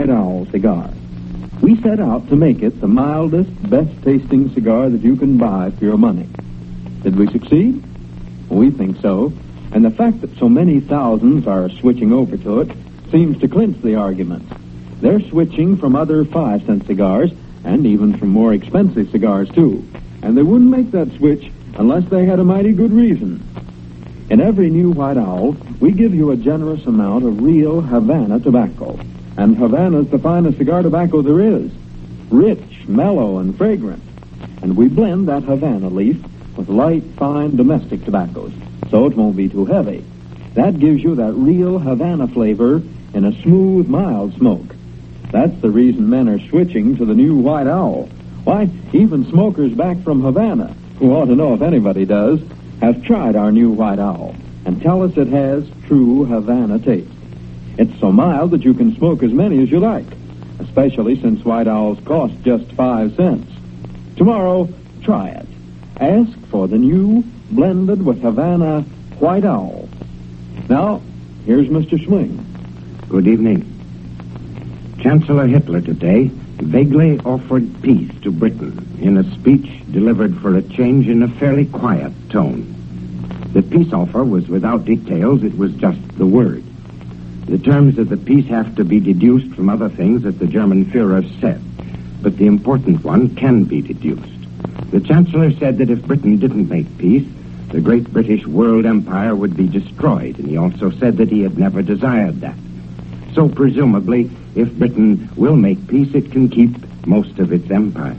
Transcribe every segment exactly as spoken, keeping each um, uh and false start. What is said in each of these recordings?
White Owl cigar. We set out to make it the mildest, best-tasting cigar that you can buy for your money. Did we succeed? We think so. And the fact that so many thousands are switching over to it seems to clinch the argument. They're switching from other five-cent cigars, and even from more expensive cigars, too. And they wouldn't make that switch unless they had a mighty good reason. In every new White Owl, we give you a generous amount of real Havana tobacco. And Havana's the finest cigar tobacco there is. Rich, mellow, and fragrant. And we blend that Havana leaf with light, fine domestic tobaccos, so it won't be too heavy. That gives you that real Havana flavor in a smooth, mild smoke. That's the reason men are switching to the new White Owl. Why, even smokers back from Havana, who ought to know if anybody does, have tried our new White Owl and tell us it has true Havana taste. It's so mild that you can smoke as many as you like, especially since White Owls cost just five cents. Tomorrow, try it. Ask for the new, blended with Havana White Owl. Now, here's Mister Swing. Good evening. Chancellor Hitler today vaguely offered peace to Britain in a speech delivered for a change in a fairly quiet tone. The peace offer was without details, it was just the word. The terms of the peace have to be deduced from other things that the German Führer said, but the important one can be deduced. The Chancellor said that if Britain didn't make peace, the great British world empire would be destroyed, and he also said that he had never desired that. So presumably, if Britain will make peace, it can keep most of its empire.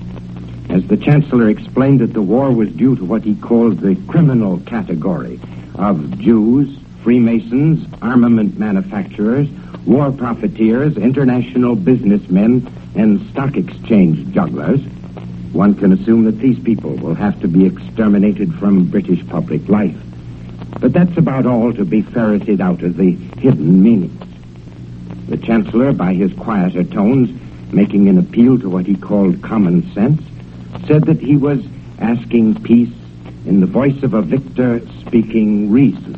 As the Chancellor explained that the war was due to what he called the criminal category of Jews, Freemasons, armament manufacturers, war profiteers, international businessmen, and stock exchange jugglers, one can assume that these people will have to be exterminated from British public life. But that's about all to be ferreted out of the hidden meanings. The Chancellor, by his quieter tones, making an appeal to what he called common sense, said that he was asking peace in the voice of a victor speaking reason.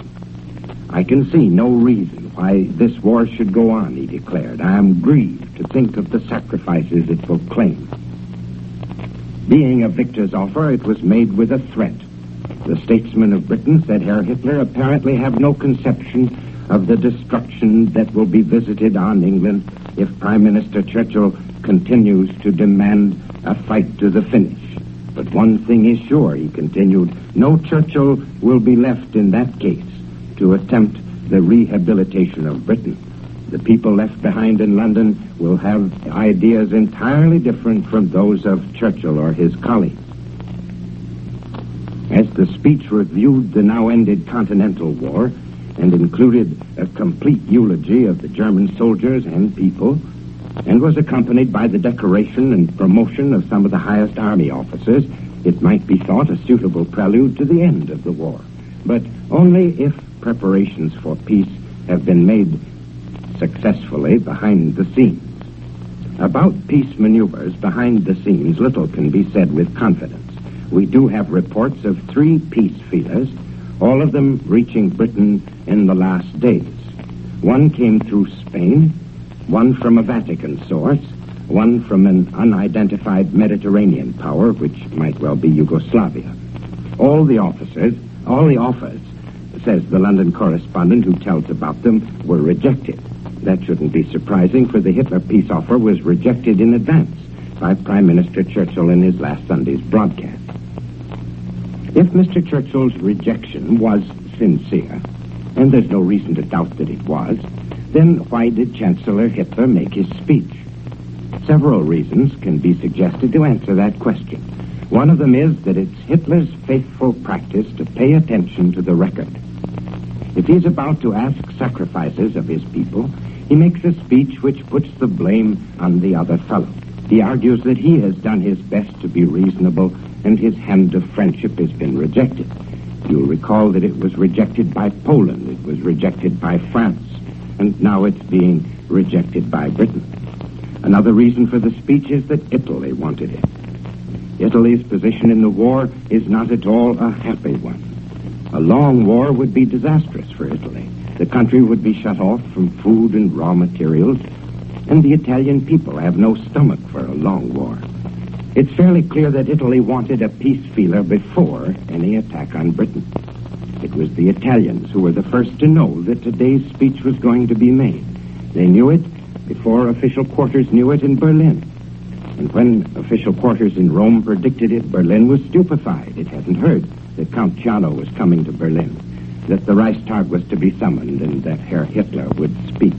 I can see no reason why this war should go on, he declared. I am grieved to think of the sacrifices it will claim. Being a victor's offer, it was made with a threat. The statesmen of Britain, said Herr Hitler, apparently have no conception of the destruction that will be visited on England if Prime Minister Churchill continues to demand a fight to the finish. But one thing is sure, he continued, no Churchill will be left in that case to attempt the rehabilitation of Britain. The people left behind in London will have ideas entirely different from those of Churchill or his colleagues. As the speech reviewed the now-ended Continental War and included a complete eulogy of the German soldiers and people, and was accompanied by the decoration and promotion of some of the highest army officers, it might be thought a suitable prelude to the end of the war. But only if preparations for peace have been made successfully behind the scenes. About peace maneuvers behind the scenes, little can be said with confidence. We do have reports of three peace feelers, all of them reaching Britain in the last days. One came through Spain, one from a Vatican source, one from an unidentified Mediterranean power, which might well be Yugoslavia. All the officers, all the offers, says the London correspondent who tells about them, were rejected. That shouldn't be surprising, for the Hitler peace offer was rejected in advance by Prime Minister Churchill in his last Sunday's broadcast. If Mister Churchill's rejection was sincere, and there's no reason to doubt that it was, then why did Chancellor Hitler make his speech? Several reasons can be suggested to answer that question. One of them is that it's Hitler's faithful practice to pay attention to the record. If he's about to ask sacrifices of his people, he makes a speech which puts the blame on the other fellow. He argues that he has done his best to be reasonable, and his hand of friendship has been rejected. You'll recall that it was rejected by Poland, it was rejected by France, and now it's being rejected by Britain. Another reason for the speech is that Italy wanted it. Italy's position in the war is not at all a happy one. A long war would be disastrous for Italy. The country would be shut off from food and raw materials. and the Italian people have no stomach for a long war. It's fairly clear that Italy wanted a peace feeler before any attack on Britain. It was the Italians who were the first to know that today's speech was going to be made. They knew it before official quarters knew it in Berlin. And when official quarters in Rome predicted it, Berlin was stupefied. It hadn't heard that Count Ciano was coming to Berlin, that the Reichstag was to be summoned, and that Herr Hitler would speak.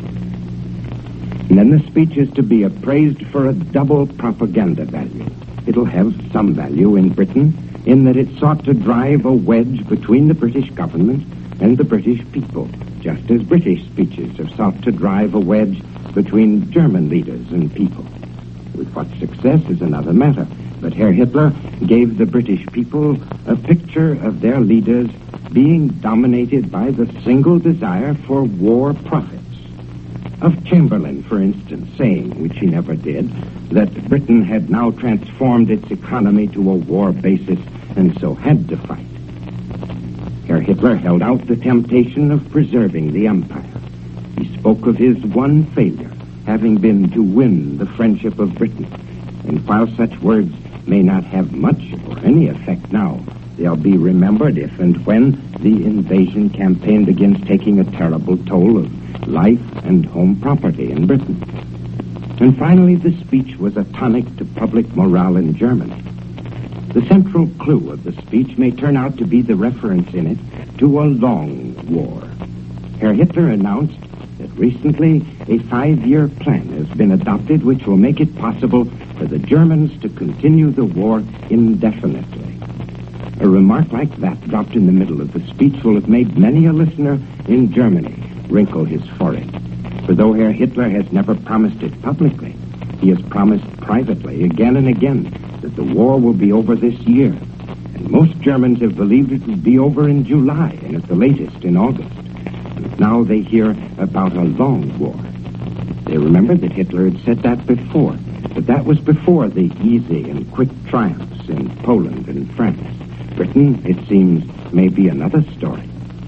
And then the speech is to be appraised for a double propaganda value. It'll have some value in Britain, in that it sought to drive a wedge between the British government and the British people, just as British speeches have sought to drive a wedge between German leaders and people. With what success is another matter, but Herr Hitler gave the British people a picture of their leaders being dominated by the single desire for war profits. Of Chamberlain, for instance, saying, which he never did, that Britain had now transformed its economy to a war basis and so had to fight. Herr Hitler held out the temptation of preserving the empire. He spoke of his one failure, having been to win the friendship of Britain. And while such words may not have much or any effect now, they'll be remembered if and when the invasion campaign begins taking a terrible toll of life and home property in Britain. And finally, the speech was a tonic to public morale in Germany. The central clue of the speech may turn out to be the reference in it to a long war. Herr Hitler announced that recently a five-year plan has been adopted which will make it possible for the Germans to continue the war indefinitely. A remark like that dropped in the middle of the speech will have made many a listener in Germany wrinkle his forehead. For though Herr Hitler has never promised it publicly, he has promised privately again and again that the war will be over this year. And most Germans have believed it would be over in July and at the latest in August. And now they hear about a long war. They remember that Hitler had said that before, but that was before the easy and quick triumphs in Poland and France. Britain, it seems, may be another story.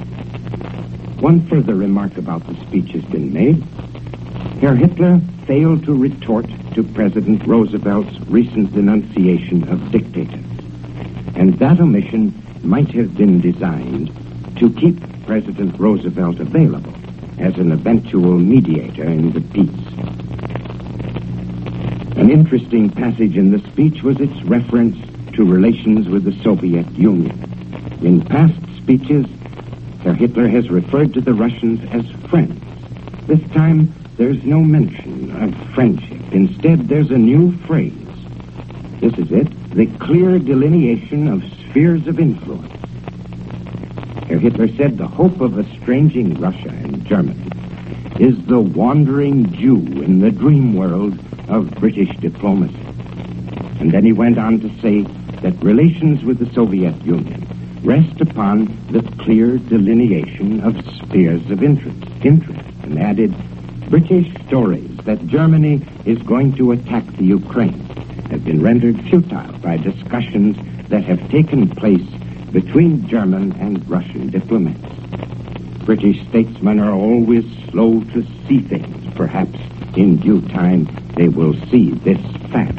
One further remark about the speech has been made. Herr Hitler failed to retort to President Roosevelt's recent denunciation of dictators. And that omission might have been designed to keep President Roosevelt available as an eventual mediator in the peace. An interesting passage in the speech was its reference to relations with the Soviet Union. In past speeches, Herr Hitler has referred to the Russians as friends. This time, there's no mention of friendship. Instead, there's a new phrase. This is it, the clear delineation of spheres of influence. Herr Hitler said the hope of estranging Russia and Germany is the wandering Jew in the dream world of British diplomacy. And then he went on to say that relations with the Soviet Union rest upon the clear delineation of spheres of interest, interest, and added, British stories that Germany is going to attack the Ukraine have been rendered futile by discussions that have taken place between German and Russian diplomats. British statesmen are always slow to see things. Perhaps in due time they will see this fact.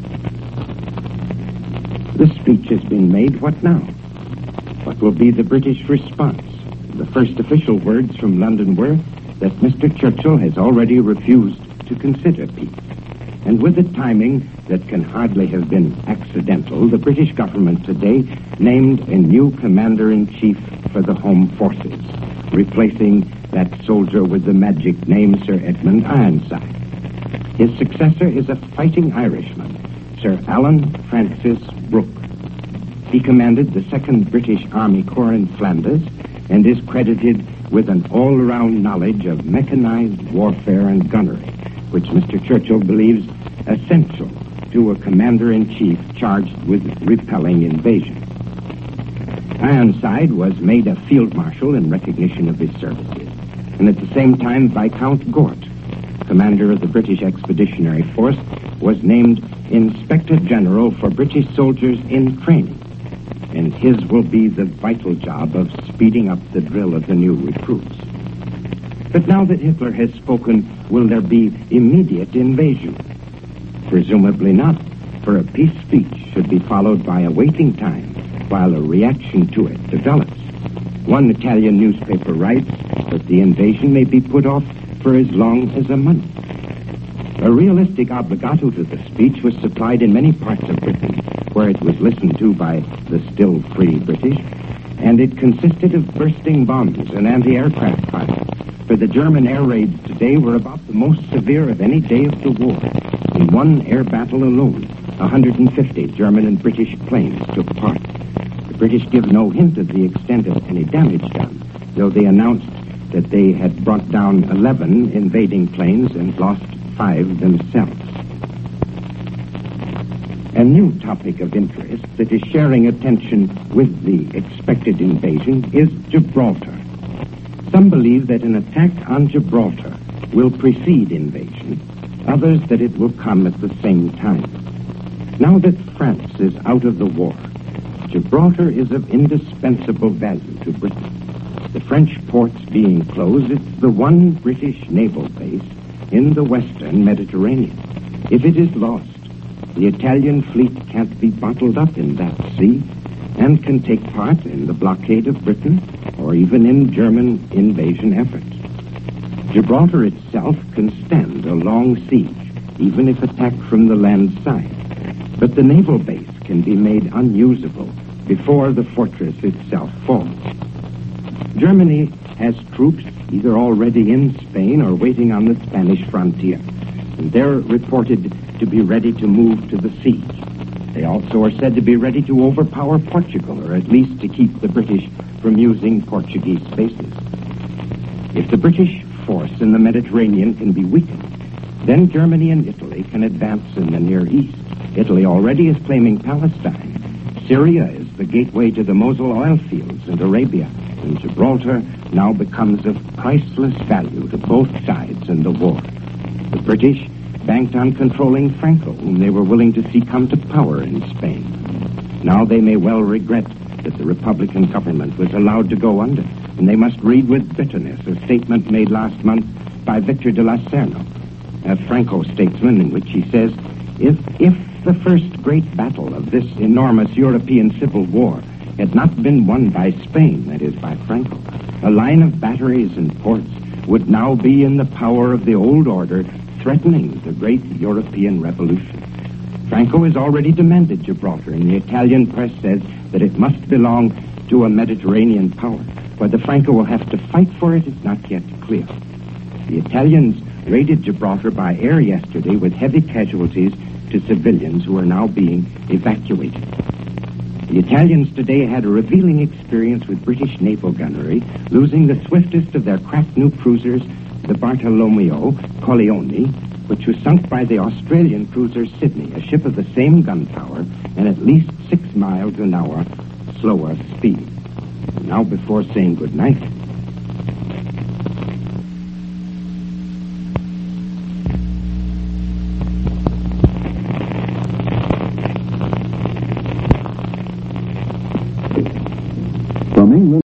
The speech has been made. What now? What will be the British response? The first official words from London were that Mister Churchill has already refused to consider peace. And with a timing that can hardly have been accidental, the British government today named a new commander-in-chief for the home forces, replacing that soldier with the magic name Sir Edmund Ironside. His successor is a fighting Irishman, Sir Alan Francis Brooke. He commanded the second British Army Corps in Flanders and is credited with an all-around knowledge of mechanized warfare and gunnery, which Mister Churchill believes essential to a commander-in-chief charged with repelling invasion. Ironside was made a field marshal in recognition of his services, and at the same time Viscount Gort, commander of the British Expeditionary Force, was named Inspector General for British soldiers in training, and his will be the vital job of speeding up the drill of the new recruits. But now that Hitler has spoken, will there be immediate invasion? Presumably not, for a peace speech should be followed by a waiting time while a reaction to it develops. One Italian newspaper writes that the invasion may be put off for as long as a month. A realistic obligato to the speech was supplied in many parts of Britain, where it was listened to by the still free British, and it consisted of bursting bombs and anti-aircraft fire. For the German air raids today were about the most severe of any day of the war. In one air battle alone, one hundred fifty German and British planes took part. The British give no hint of the extent of any damage done, though they announced that they had brought down eleven invading planes and lost five themselves. A new topic of interest that is sharing attention with the expected invasion is Gibraltar. Some believe that an attack on Gibraltar will precede invasion, others that it will come at the same time. Now that France is out of the war, Gibraltar is of indispensable value to Britain. The French ports being closed, it's the one British naval base in the western Mediterranean. If it is lost, the Italian fleet can't be bottled up in that sea and can take part in the blockade of Britain or even in German invasion efforts. Gibraltar itself can stand a long siege, even if attacked from the land side. But the naval base can be made unusable before the fortress itself falls. Germany has troops either already in Spain or waiting on the Spanish frontier, and they're reported to be ready to move to the siege. They also are said to be ready to overpower Portugal, or at least to keep the British from using Portuguese bases. If the British force in the Mediterranean can be weakened, then Germany and Italy can advance in the Near East. Italy already is claiming Palestine. Syria is the gateway to the Mosul oil fields and Arabia, and Gibraltar now becomes of priceless value to both sides in the war. The British banked on controlling Franco, whom they were willing to see come to power in Spain. Now they may well regret that the Republican government was allowed to go under, and they must read with bitterness a statement made last month by Victor de la Serna, a Franco statesman, in which he says, if, if the first great battle of this enormous European civil war had not been won by Spain, that is, by Franco, a line of batteries and ports would now be in the power of the old order, threatening the great European revolution. Franco has already demanded Gibraltar, and the Italian press says that it must belong to a Mediterranean power. Whether Franco will have to fight for it is not yet clear. The Italians raided Gibraltar by air yesterday with heavy casualties to civilians who are now being evacuated. The Italians today had a revealing experience with British naval gunnery, losing the swiftest of their crack new cruisers, the Bartolomeo Colleoni, which was sunk by the Australian cruiser Sydney, a ship of the same gunpower and at least six miles an hour slower speed. Now, before saying goodnight,